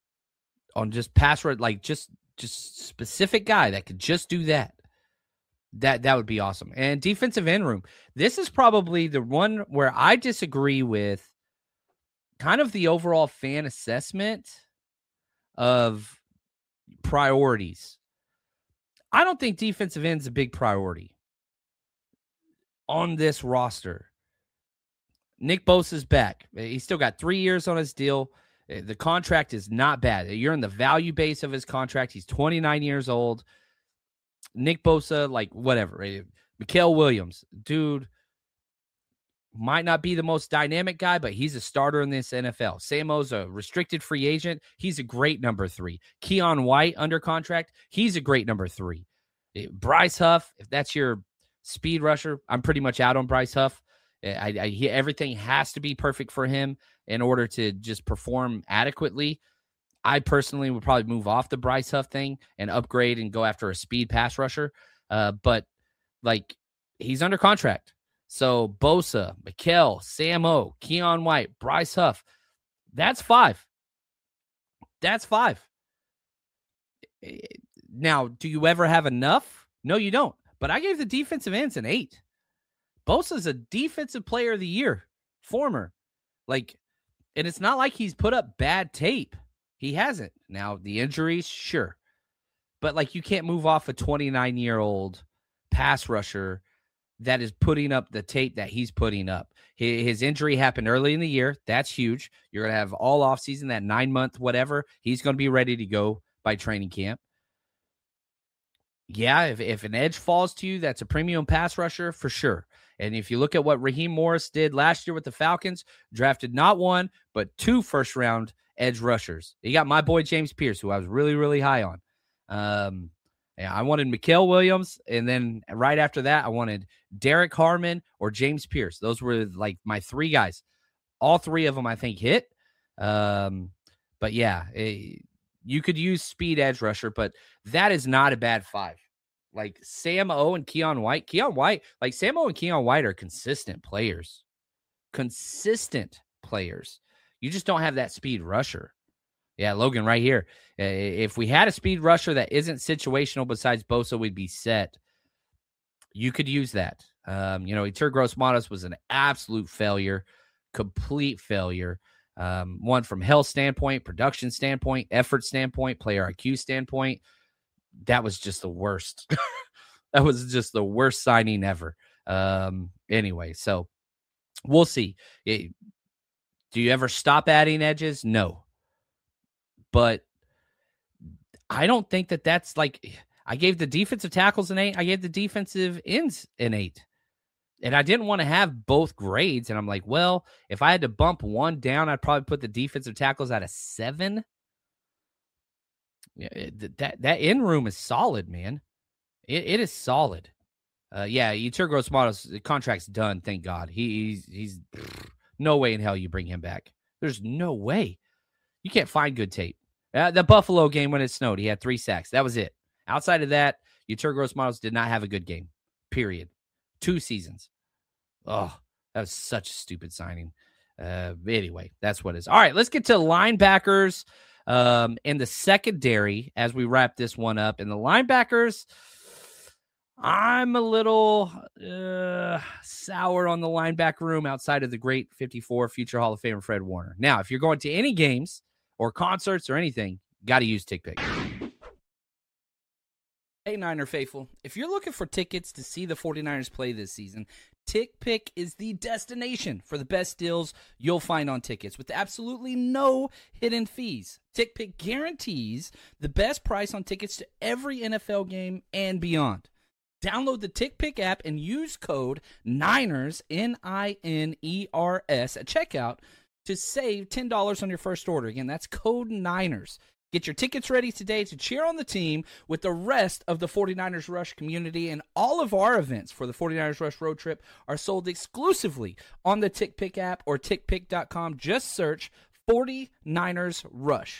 on just pass rush, like just just specific guy that could just do that. That that would be awesome. And defensive end room. This is probably the one where I disagree with kind of the overall fan assessment of priorities. I don't think defensive end is a big priority on this roster. Nick Bosa's back. He's still got three years on his deal. The contract is not bad. You're in the value base of his contract. He's twenty-nine years old. Nick Bosa, like whatever. Mikael Williams, dude, might not be the most dynamic guy, but he's a starter in this N F L. Samo's a restricted free agent. He's a great number three. Keon White under contract. He's a great number three. Bryce Huff, if that's your speed rusher, I'm pretty much out on Bryce Huff. I, I, he, everything has to be perfect for him in order to just perform adequately. I personally would probably move off the Bryce Huff thing and upgrade and go after a speed pass rusher. Uh, but, like, he's under contract. So, Bosa, Mikael, Samo, Keon White, Bryce Huff, that's five. That's five. Now, do you ever have enough? No, you don't. But I gave the defensive ends an eight. Bosa's a defensive player of the year, former. Like, and it's not like he's put up bad tape. He hasn't. Now, the injuries, sure. But, like, you can't move off a twenty-nine-year-old pass rusher that is putting up the tape that he's putting up. His injury happened early in the year. That's huge. You're going to have all offseason, that nine-month whatever. He's going to be ready to go by training camp. Yeah, if, if an edge falls to you, that's a premium pass rusher for sure. And if you look at what Raheem Morris did last year with the Falcons, drafted not one, but two first-round edge rushers. He got my boy James Pierce, who I was really, really high on. Um, yeah, I wanted Mikael Williams, and then right after that, I wanted Derek Harmon or James Pierce. Those were like my three guys. All three of them, I think, hit. Um, but yeah, it, you could use speed edge rusher, but that is not a bad five. Like Sam O and Keon White. Keon White, like Sam O and Keon White are consistent players. Consistent players. You just don't have that speed rusher. Yeah, Logan, right here. If we had a speed rusher that isn't situational besides Bosa, we'd be set. You could use that. Um, you know, Yetur Gross-Matos was an absolute failure, complete failure. Um, one from health standpoint, production standpoint, effort standpoint, player I Q standpoint. That was just the worst. That was just the worst signing ever. Um, anyway, so we'll see. It, do you ever stop adding edges? No. But I don't think that that's like, I gave the defensive tackles an eight. I gave the defensive ends an eight. And I didn't want to have both grades. And I'm like, well, if I had to bump one down, I'd probably put the defensive tackles at a seven. Yeah, it, that that in room is solid, man. It it is solid. Uh, yeah, Yetur Gross-Matos, the contract's done. Thank God. He, he's he's pff, no way in hell you bring him back. There's no way. You can't find good tape. Uh, the Buffalo game when it snowed, he had three sacks. That was it. Outside of that, Yetur Gross-Matos did not have a good game. Period. Two seasons. Oh, that was such a stupid signing. Uh, anyway, that's what it is. All right, let's get to linebackers um, in the secondary as we wrap this one up. And the linebackers, I'm a little uh, sour on the linebacker room outside of the great fifty-four future Hall of Famer Fred Warner. Now, if you're going to any games or concerts or anything, got to use TickPick. Hey, Niner faithful, if you're looking for tickets to see the 49ers play this season, TickPick is the destination for the best deals you'll find on tickets with absolutely no hidden fees. TickPick guarantees the best price on tickets to every N F L game and beyond. Download the TickPick app and use code NINERS, N I N E R S, at checkout to save ten dollars on your first order. Again, that's code NINERS. Get your tickets ready today to cheer on the team with the rest of the 49ers Rush community, and all of our events for the 49ers Rush road trip are sold exclusively on the TickPick app or tick pick dot com. Just search 49ers Rush.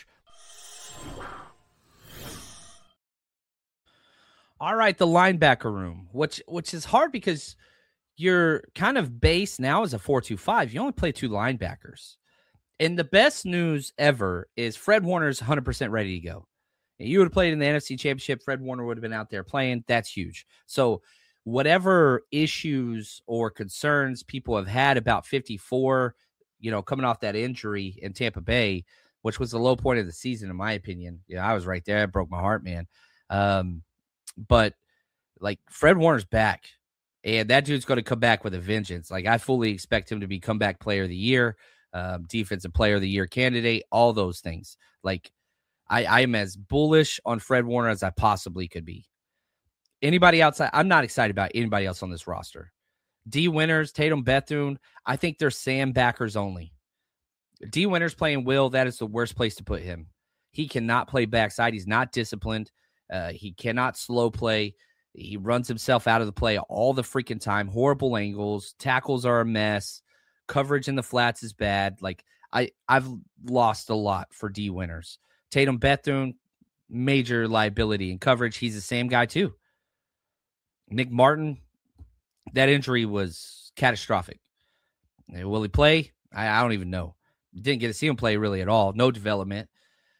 All right, the linebacker room, which which is hard because you're kind of base now as a four two five. You only play two linebackers. And the best news ever is Fred Warner's one hundred percent ready to go. And you would have played in the N F C Championship. Fred Warner would have been out there playing. That's huge. So whatever issues or concerns people have had about fifty-four, you know, coming off that injury in Tampa Bay, which was the low point of the season, in my opinion. Yeah, I was right there. It broke my heart, man. Um, but like Fred Warner's back, and that dude's going to come back with a vengeance. Like I fully expect him to be comeback player of the year, um, defensive player of the year candidate, all those things. Like I, I am as bullish on Fred Warner as I possibly could be. Anybody outside, I'm not excited about anybody else on this roster. D Winters, Tatum Bethune, I think they're Sam backers only. D Winters playing Will, that is the worst place to put him. He cannot play backside. He's not disciplined. Uh, he cannot slow play. He runs himself out of the play all the freaking time. Horrible angles. Tackles are a mess. Coverage in the flats is bad. Like, I, I've lost a lot for D Winters. Tatum Bethune, major liability in coverage. He's the same guy, too. Nick Martin, that injury was catastrophic. Will he play? I, I don't even know. Didn't get to see him play really at all. No development.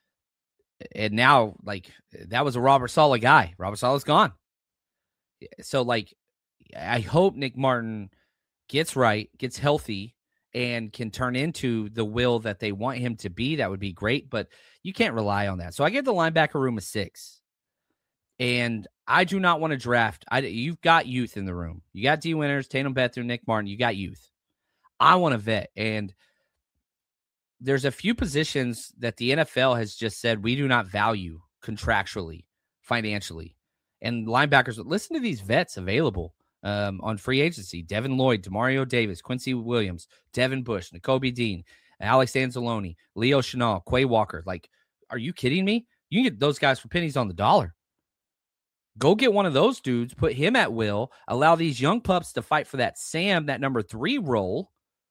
And now, like, that was a Robert Saleh guy. Robert Saleh's gone. So, like, I hope Nick Martin gets right, gets healthy, and can turn into the Will that they want him to be. That would be great, but you can't rely on that. So I give the linebacker room a six. And I do not want to draft. I, you've got youth in the room. You got D Winters, Tatum Bethune, Nick Martin. You got youth. I want to vet. And there's a few positions that the N F L has just said we do not value contractually, financially. And linebackers, listen to these vets available um, on free agency. Devin Lloyd, Demario Davis, Quincy Williams, Devin Bush, Nakobe Dean, Alex Anzalone, Leo Chenal, Quay Walker. Like, are you kidding me? You can get those guys for pennies on the dollar. Go get one of those dudes, put him at will, allow these young pups to fight for that Sam, that number three role.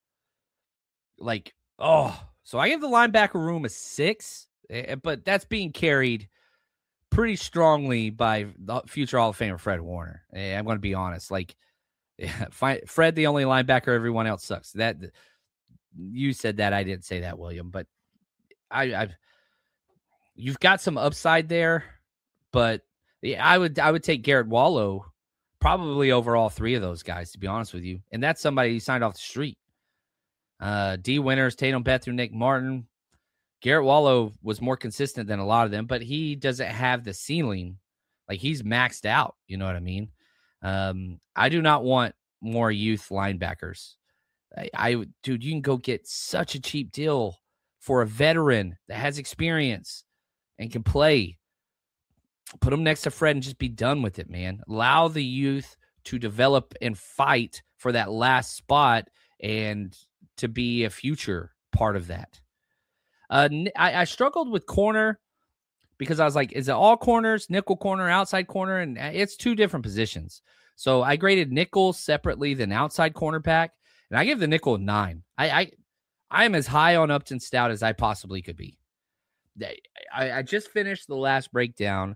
Like, oh, so I give the linebacker room a six, but that's being carried pretty strongly by the future Hall of Famer Fred Warner. I'm going to be honest. Like, yeah, Fred, the only linebacker, everyone else sucks. That you said that. I didn't say that, William, but I, I've, you've got some upside there, but yeah, I would, I would take Garrett Wallow probably over all three of those guys, to be honest with you. And that's somebody you signed off the street. Uh, D Winters, Tatum Bethune, Nick Martin. Garrett Wallow was more consistent than a lot of them, but he doesn't have the ceiling. Like, he's maxed out. You know what I mean? Um, I do not want more youth linebackers. I, I, dude, you can go get such a cheap deal for a veteran that has experience and can play. Put them next to Fred and just be done with it, man. Allow the youth to develop and fight for that last spot and to be a future part of that. Uh, I, I struggled with corner because I was like, is it all corners, nickel corner, outside corner? And it's two different positions. So I graded nickel separately than outside cornerback, and I give the nickel a nine. I I, I am as high on Upton Stout as I possibly could be. I, I just finished the last breakdown,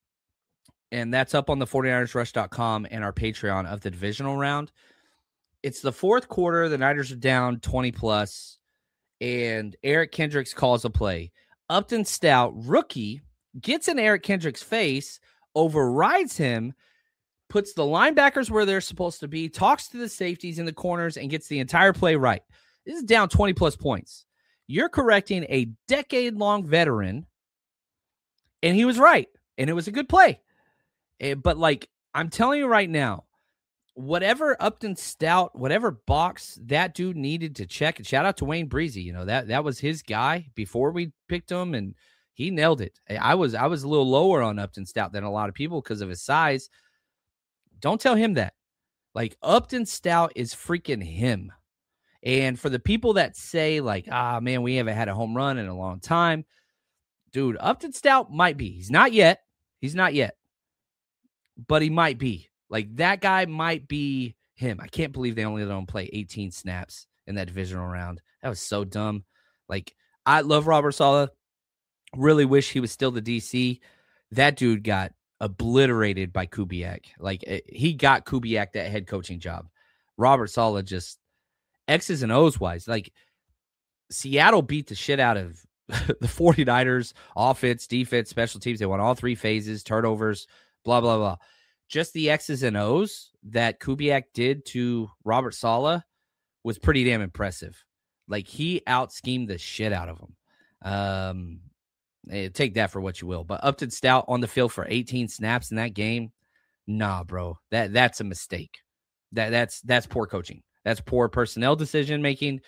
and that's up on the forty-niners rush dot com and our Patreon of the divisional round. It's the fourth quarter. The Niners are down twenty plus. And Eric Kendricks calls a play. Upton Stout, rookie, gets in Eric Kendricks' face, overrides him, puts the linebackers where they're supposed to be, talks to the safeties in the corners, and gets the entire play right. This is down twenty-plus points. You're correcting a decade-long veteran, and he was right, and it was a good play. But, like, I'm telling you right now, whatever Upton Stout, whatever box that dude needed to check, and shout out to Wayne Breezy, you know, that that was his guy before we picked him, and he nailed it. I was I was a little lower on Upton Stout than a lot of people because of his size. Don't tell him that. Like, Upton Stout is freaking him. And for the people that say, like, ah, man, we haven't had a home run in a long time, dude, Upton Stout might be. He's not yet. He's not yet. But he might be. Like, that guy might be him. I can't believe they only let him play eighteen snaps in that divisional round. That was so dumb. Like, I love Robert Saleh. Really wish he was still the D C. That dude got obliterated by Kubiak. Like, he got Kubiak that head coaching job. Robert Saleh just X's and O's wise. Like, Seattle beat the shit out of the forty-niners, offense, defense, special teams. They won all three phases, turnovers, blah, blah, blah. just the X's and O's that Kubiak did to Robert Saleh was pretty damn impressive. Like, he out-schemed the shit out of him. Um, take that for what you will. But Upton Stout on the field for eighteen snaps in that game, nah, bro. That that's a mistake. That that's that's poor coaching. That's poor personnel decision making.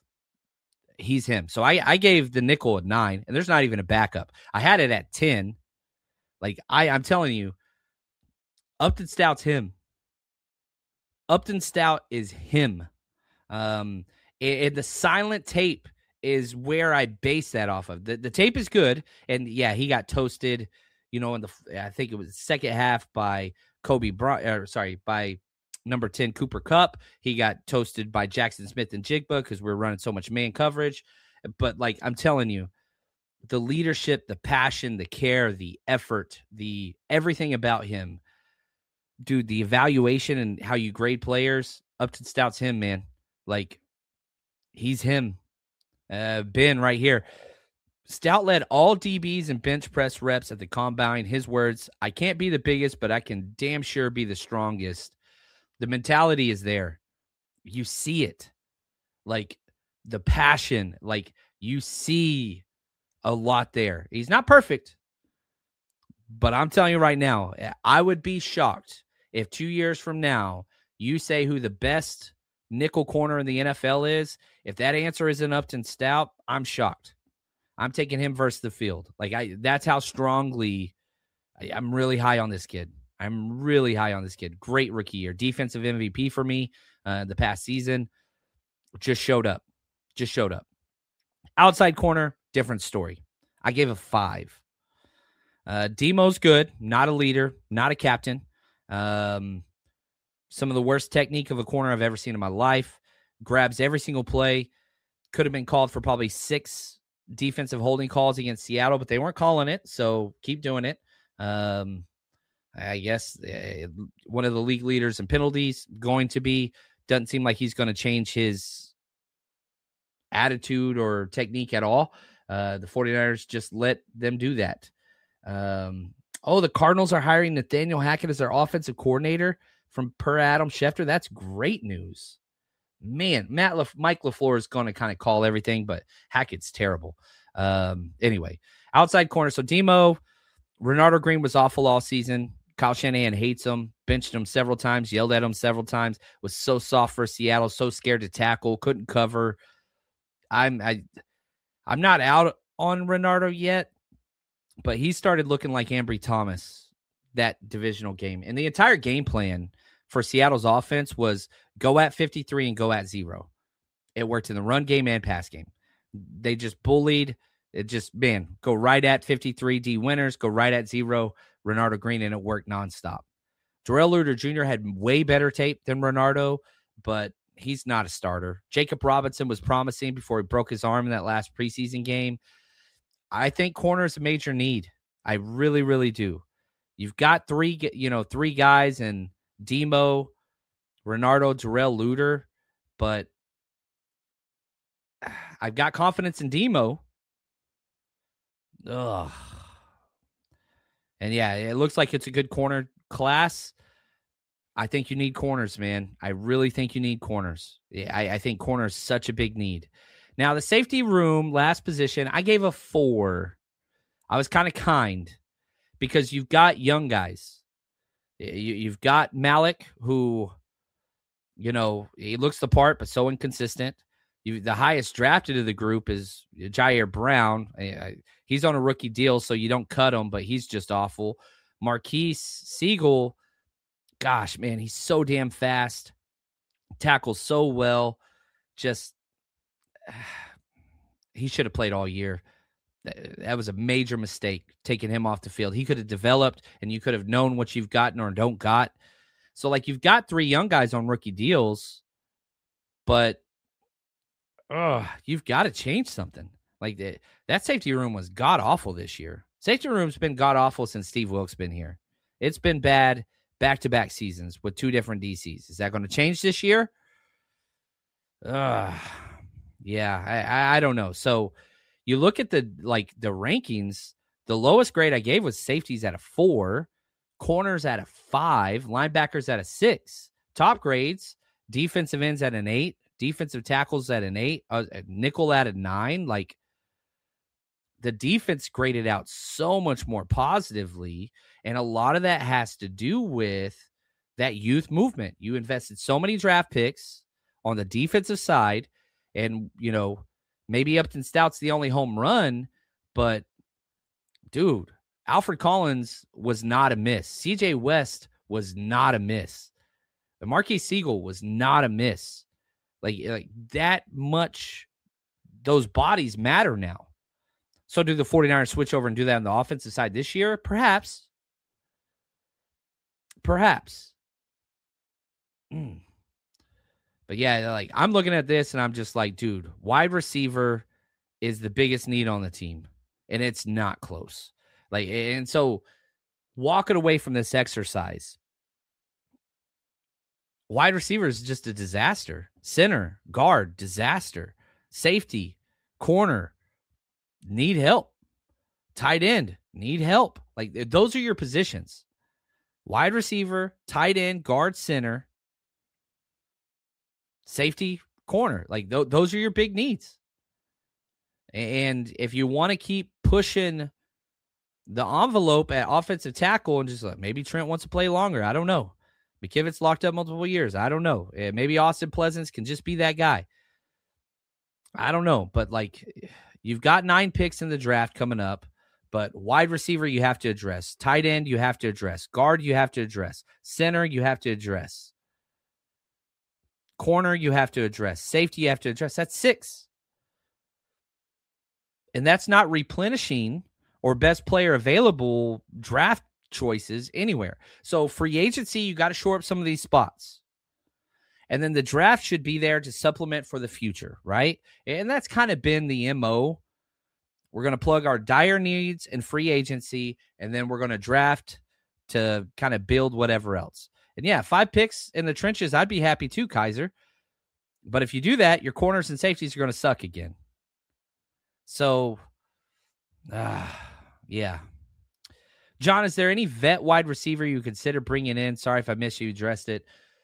He's him. So I, I gave the nickel a nine, and there's not even a backup. I had it at ten. Like, I, I'm telling you, Upton Stout's him. Upton Stout is him. Um, and, and the silent tape is where I base that off of. The, the tape is good, and yeah, he got toasted, you know, in the, I think it was the second half by Kobe Bryant, or sorry, by number ten, Cooper Kupp. He got toasted by Jackson Smith and Jigba because we're running so much man coverage. But, like, I'm telling you, the leadership, the passion, the care, the effort, the everything about him, dude, the evaluation and how you grade players, Upton Stout's him, man. Like, he's him. Uh, Ben right here. Stout led all D Bs and bench press reps at the combine. His words, I can't be the biggest, but I can damn sure be the strongest. The mentality is there. You see it. Like, the passion. Like, you see a lot there. He's not perfect, but I'm telling you right now, I would be shocked if two years from now you say who the best nickel corner in the N F L is. If that answer isn't Upton Stout, I'm shocked. I'm taking him versus the field. Like, I, that's how strongly I, I'm really high on this kid. I'm really high on this kid. Great rookie year. Defensive M V P for me uh, the past season. Just showed up. Just showed up. Outside corner, different story. I gave a five. Uh, Demo's good. Not a leader. Not a captain. Um, some of the worst technique of a corner I've ever seen in my life. Grabs every single play. Could have been called for probably six defensive holding calls against Seattle, but they weren't calling it, so keep doing it. Um, I guess uh, one of the league leaders in penalties, going to be. Doesn't seem like he's going to change his attitude or technique at all. Uh, the 49ers just let them do that. Um, oh, the Cardinals are hiring Nathaniel Hackett as their offensive coordinator from per Adam Schefter. That's great news. Man, Matt Le- Mike LaFleur is going to kind of call everything, but Hackett's terrible. Um, anyway, outside corner. So Demo, Renardo Green was awful all season. Kyle Shanahan hates him, benched him several times, yelled at him several times, was so soft for Seattle, so scared to tackle, couldn't cover. I'm I, I'm not out on Renardo yet, but he started looking like Ambry Thomas that divisional game. And the entire game plan for Seattle's offense was go at fifty-three and go at zero. It worked in the run game and pass game. They just bullied. It just, man, go right at fifty-three D winners, go right at zero, Renardo Green, and it worked nonstop. Darrell Luter Junior had way better tape than Renardo, but he's not a starter. Jacob Robinson was promising before he broke his arm in that last preseason game. I think corner is a major need. I really, really do. You've got three, you know, three guys in Demo, Renardo, Darrell Luter, but I've got confidence in Demo. Ugh. And yeah, it looks like it's a good corner class. I think you need corners, man. I really think you need corners. I, I think corner is such a big need. Now, the safety room, last position, I gave a four. I was kind of kind because you've got young guys. You, you've got Malik, who, you know, he looks the part, but so inconsistent. You, the highest drafted of the group is Jair Brown. I, he's on a rookie deal, so you don't cut him, but he's just awful. Marquise Siegel, gosh, man, he's so damn fast. Tackles so well. Just, he should have played all year. That was a major mistake, taking him off the field. He could have developed, and you could have known what you've gotten or don't got. So, like, you've got three young guys on rookie deals, but oh, you've got to change something. Like that, that safety room was god-awful this year. Safety room's been god-awful since Steve Wilkes been here. It's been bad back-to-back seasons with two different D Cs. Is that going to change this year? Uh, yeah, I, I, I don't know. So you look at the like the rankings, the lowest grade I gave was safeties at a four. corners at a five, linebackers at a six, top grades, defensive ends at an eight, defensive tackles at an eight, uh, nickel at a nine. Like, the defense graded out so much more positively, and a lot of that has to do with that youth movement. You invested so many draft picks on the defensive side, and, you know, maybe Upton Stout's the only home run, but, dude, Alfred Collins was not a miss. C J West was not a miss. The Marquise Siegel was not a miss. Like, like that much, those bodies matter now. So do the 49ers switch over and do that on the offensive side this year? Perhaps. Perhaps. Mm. But yeah, like, I'm looking at this and I'm just like, dude, wide receiver is the biggest need on the team. And it's not close. Like, and so walking away from this exercise, wide receiver is just a disaster. Center, guard, disaster. Safety, corner, need help. Tight end, need help. Like, those are your positions. Wide receiver, tight end, guard, center, safety, corner. Like, th- those are your big needs. And if you want to keep pushing the envelope at offensive tackle and just like, maybe Trent wants to play longer, I don't know. McKivitz locked up multiple years, I don't know. Maybe Austin Pleasance can just be that guy. I don't know. But, like, you've got nine picks in the draft coming up, but wide receiver you have to address. Tight end you have to address. Guard you have to address. Center you have to address. Corner you have to address. Safety you have to address. That's six. And that's not replenishing or best player available draft choices anywhere. So free agency, you got to shore up some of these spots. And then the draft should be there to supplement for the future, right? And that's kind of been the M O. We're going to plug our dire needs and free agency, and then we're going to draft to kind of build whatever else. And yeah, five picks in the trenches, I'd be happy too, Kaiser. But if you do that, your corners and safeties are going to suck again. So, uh, yeah. John, is there any vet wide receiver you consider bringing in? Sorry if I missed you, you addressed it.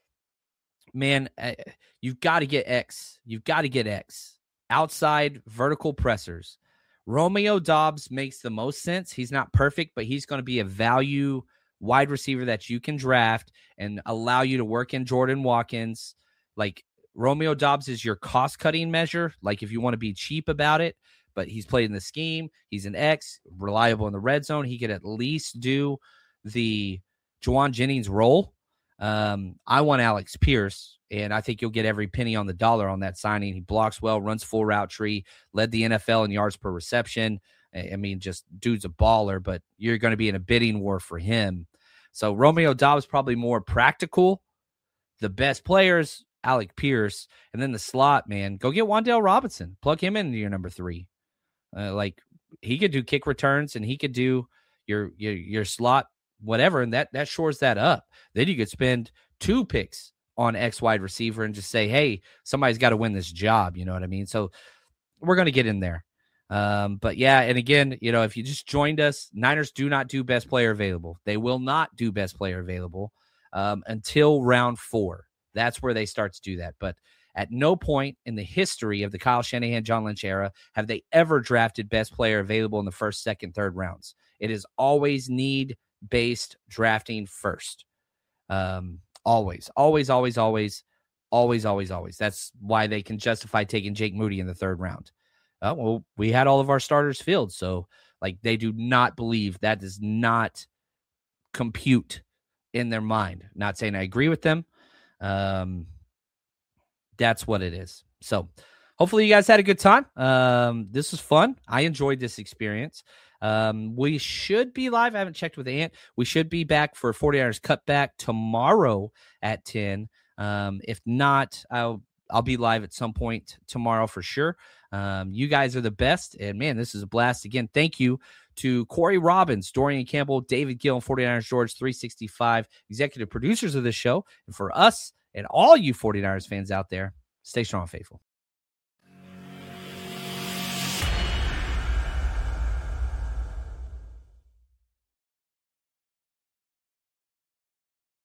Man, uh, you've got to get X. You've got to get X. Outside vertical pressers. Romeo Doubs makes the most sense. He's not perfect, but he's going to be a value wide receiver that you can draft and allow you to work in Jordan Watkins. Like, Romeo Doubs is your cost-cutting measure. Like, if you want to be cheap about it, but he's played in the scheme. He's an X, reliable in the red zone. He could at least do the Juwan Jennings role. Um, I want Alex Pierce, and I think you'll get every penny on the dollar on that signing. He blocks well, runs full route tree, led the N F L in yards per reception. I mean, just dude's a baller, but you're going to be in a bidding war for him. So Romeo Doubs probably more practical. The best players, Alec Pierce, and then the slot, man, go get Wan'Dale Robinson. Plug him into your number three. Uh, like, he could do kick returns and he could do your your your slot, whatever, and that that shores that up. Then you could spend two picks on X wide receiver and just say, hey, somebody's got to win this job. You know what I mean? So we're going to get in there. Um, but yeah, and again, you know, if you just joined us, Niners do not do best player available. They will not do best player available um, until round four. That's where they start to do that. But at no point in the history of the Kyle Shanahan, John Lynch era have they ever drafted best player available in the first, second, third rounds. It is always need-based drafting first. Um, always, always, always, always, always, always, always. That's why they can justify taking Jake Moody in the third round. Uh, well, we had all of our starters filled, so like they do not believe that does not compute in their mind. Not saying I agree with them. Um, that's what it is. So hopefully you guys had a good time. Um, this was fun. I enjoyed this experience. Um, we should be live. I haven't checked with Ant. We should be back for 49ers Cutback tomorrow at ten. Um, if not, I'll I'll be live at some point tomorrow for sure. Um, you guys are the best. And, man, this is a blast. Again, thank you to Corey Robbins, Dorian Campbell, David Gill, and 49ers George three sixty-five, executive producers of this show. And for us and all you 49ers fans out there, stay strong and faithful.